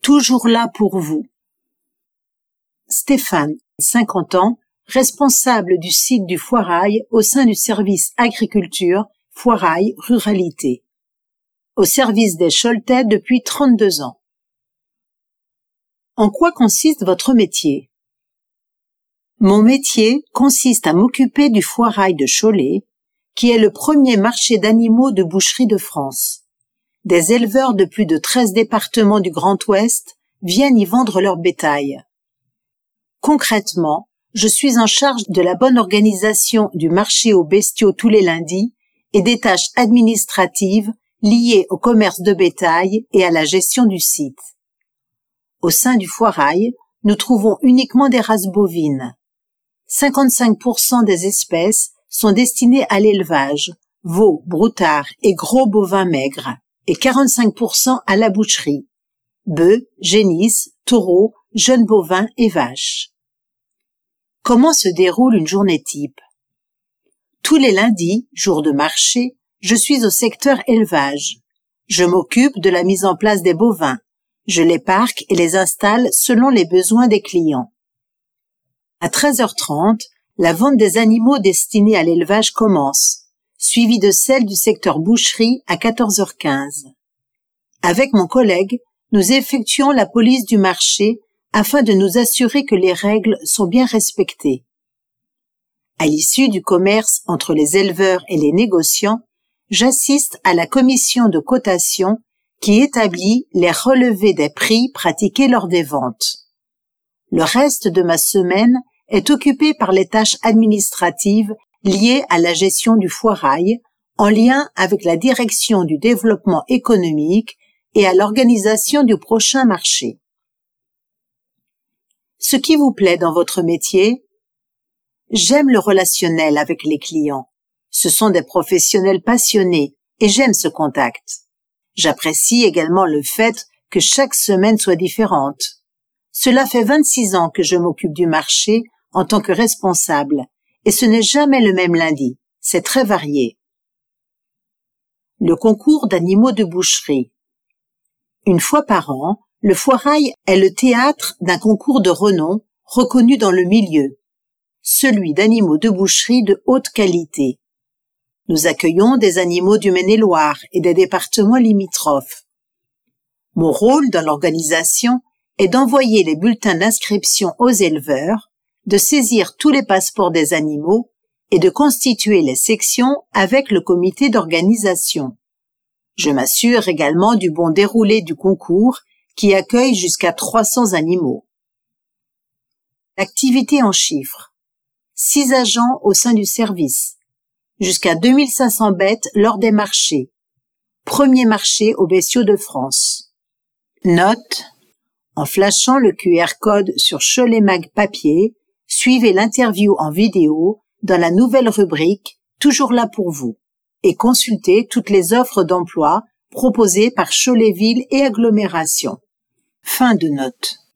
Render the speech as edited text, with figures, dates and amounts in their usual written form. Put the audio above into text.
toujours là pour vous. Stéphane, 50 ans, responsable du site du Foirail au sein du service agriculture, Foirail, ruralité. Au service des Choletais depuis 32 ans. En quoi consiste votre métier? Mon métier consiste à m'occuper du Foirail de Cholet, qui est le premier marché d'animaux de boucherie de France. Des éleveurs de plus de 13 départements du Grand Ouest viennent y vendre leur bétail. Concrètement, je suis en charge de la bonne organisation du marché aux bestiaux tous les lundis et des tâches administratives liées au commerce de bétail et à la gestion du site. Au sein du Foirail, nous trouvons uniquement des races bovines. 55% des espèces sont destinées à l'élevage, veaux, broutards et gros bovins maigres, et 45% à la boucherie, bœufs, génisses, taureaux, jeunes bovins et vaches. Comment se déroule une journée type? Tous les lundis, jour de marché, je suis au secteur élevage. Je m'occupe de la mise en place des bovins. Je les parque et les installe selon les besoins des clients. À 13h30, la vente des animaux destinés à l'élevage commence, suivie de celle du secteur boucherie à 14h15. Avec mon collègue, nous effectuons la police du marché afin de nous assurer que les règles sont bien respectées. À l'issue du commerce entre les éleveurs et les négociants, j'assiste à la commission de cotation qui établit les relevés des prix pratiqués lors des ventes. Le reste de ma semaine est occupé par les tâches administratives liées à la gestion du Foirail, en lien avec la direction du développement économique et à l'organisation du prochain marché. Ce qui vous plaît dans votre métier? J'aime le relationnel avec les clients. Ce sont des professionnels passionnés et j'aime ce contact. J'apprécie également le fait que chaque semaine soit différente. Cela fait 26 ans que je m'occupe du marché en tant que responsable et ce n'est jamais le même lundi. C'est très varié. Le concours d'animaux de boucherie. Une fois par an, le Foirail est le théâtre d'un concours de renom reconnu dans le milieu, celui d'animaux de boucherie de haute qualité. Nous accueillons des animaux du Maine-et-Loire et des départements limitrophes. Mon rôle dans l'organisation est d'envoyer les bulletins d'inscription aux éleveurs, de saisir tous les passeports des animaux et de constituer les sections avec le comité d'organisation. Je m'assure également du bon déroulé du concours qui accueille jusqu'à 300 animaux. L'activité en chiffres. 6 agents au sein du service. Jusqu'à 2500 bêtes lors des marchés. Premier marché aux bestiaux de France. Note. En flashant le QR code sur Cholet Mag papier, suivez l'interview en vidéo dans la nouvelle rubrique « Toujours là pour vous » et consultez toutes les offres d'emploi proposées par Cholet Ville et Agglomération. Fin de note.